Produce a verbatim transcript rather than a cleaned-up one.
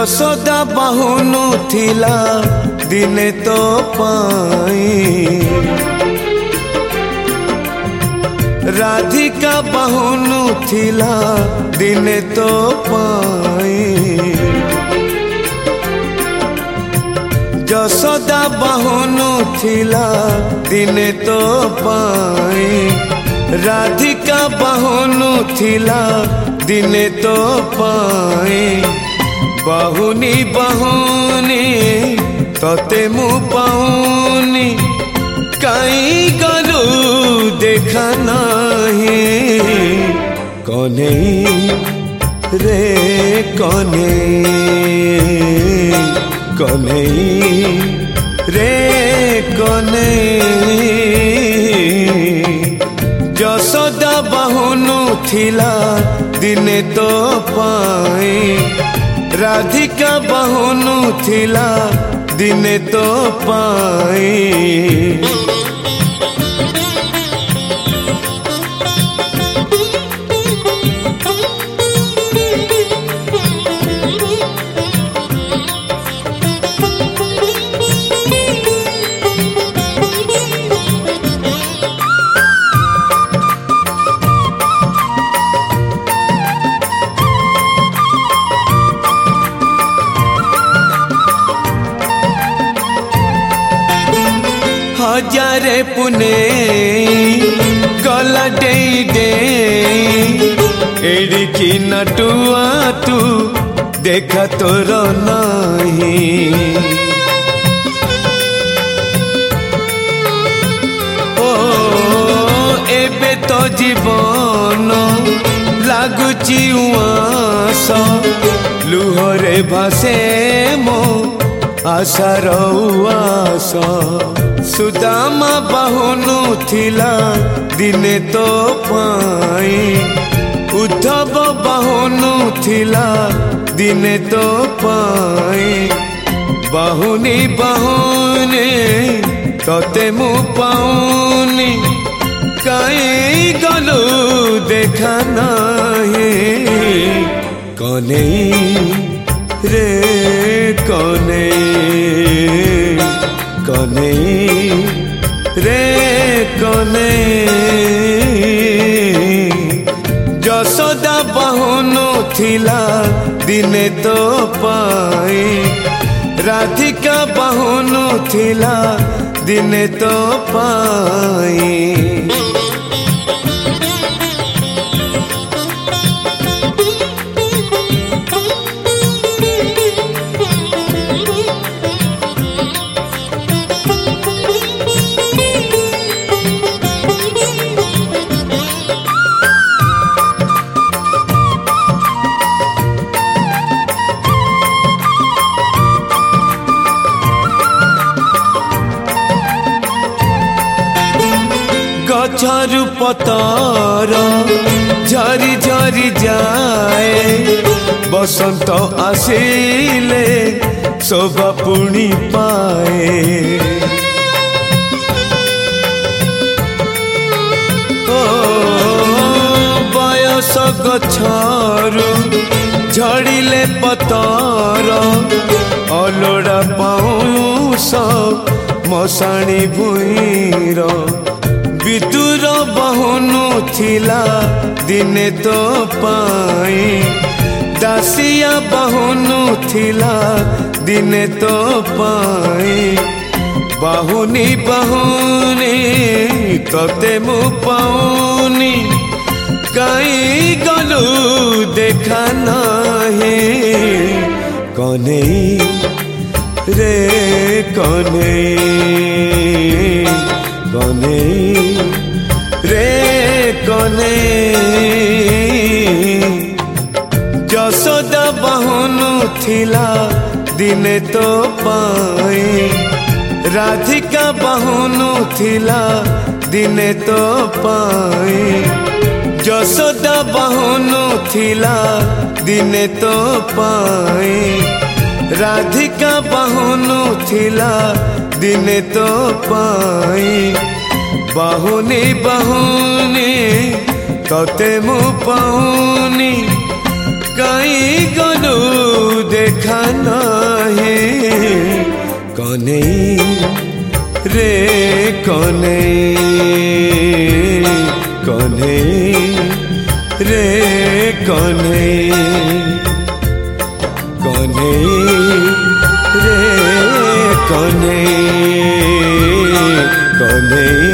ଯଶୋଦା ବାହୁନୁ ଥିଲା ଦିନେ ତୋ ପାଇଁ, ରାଧିକା ବାହୁନୁ ଥିଲା ଦିନେ ତୋ ପାଇଁ, ଯଶୋଦା ବାହୁନୁ ଥିଲା ଦିନେ ତୋ ପାଇଁ, ରାଧିକା ବାହୁନୁ ଥିଲା ଦିନେ ତୋ ପାଇଁ। ବାହୁନି ବାହୁନି ତତେ ମୁଁ ପାଉନି, କାଇଁ ଗଲୁ ଦେଖା ନାହିଁ। କନେଇ ରେ କନେଇ, କନେଇ ରେ କନେଇ। ଯଶୋଦା ବାହୁନୁ ଥିଲା ଦିନେ ତୋ ପାଇଁ, ରାଧିକା ବାହୁନୁ ଥିଲା ଦିନେ ତୋ ପାଇଁ। हजारे पुने गला डेई डेई, एड़िकी नटुआ तू देखा तोर नहीं। ओ एबे तो जीवन लागुची उआस, लुहरे भासे मो आशार उआस। सुदामा बाहुनु थिला दिने तो पाई, उद्धव बाहुनु थिला दिने तो पाई। बाहुनी बाहुनी तते मु पाऊनी, काई गलु देखा नहीं। कनेई रे कनेई, कनेई रे कनेई। যশোদা বাহুনু थिला दिने तो पाई, राधिका बाहुनु थिला दिने तो पाई। गछरु पतर झरी झरी जाए, बसंत आसिले शोभा पुणी पाए। ओ बयस गछरु झड़िले पतर, अलोड़ा पाउस मशाणी भुईर। विदुर बाहुनु थिला दिने तो पाई, दासिया बाहुनु थिला दिने तो पाई। बाहुनी बाहुनी तते मु पाऊनी, काई गलु देखा नहीं। कनेई रे कनेई, कनेई रे कनेई। যশোদা বাহুনু थिला दिने तो पाई, राधिका बाहुनु थिला दिने तो पाई। যশোদা বাহুনু थिला दिने तो पाई, राधिका बाहुनु थिला दिने तो पाई। बाहुनी बाहुनी तते मु पाऊनी, काई गलु देखा नहीं कौने रे कौने कौने रे कौने कौने रे कौने कौने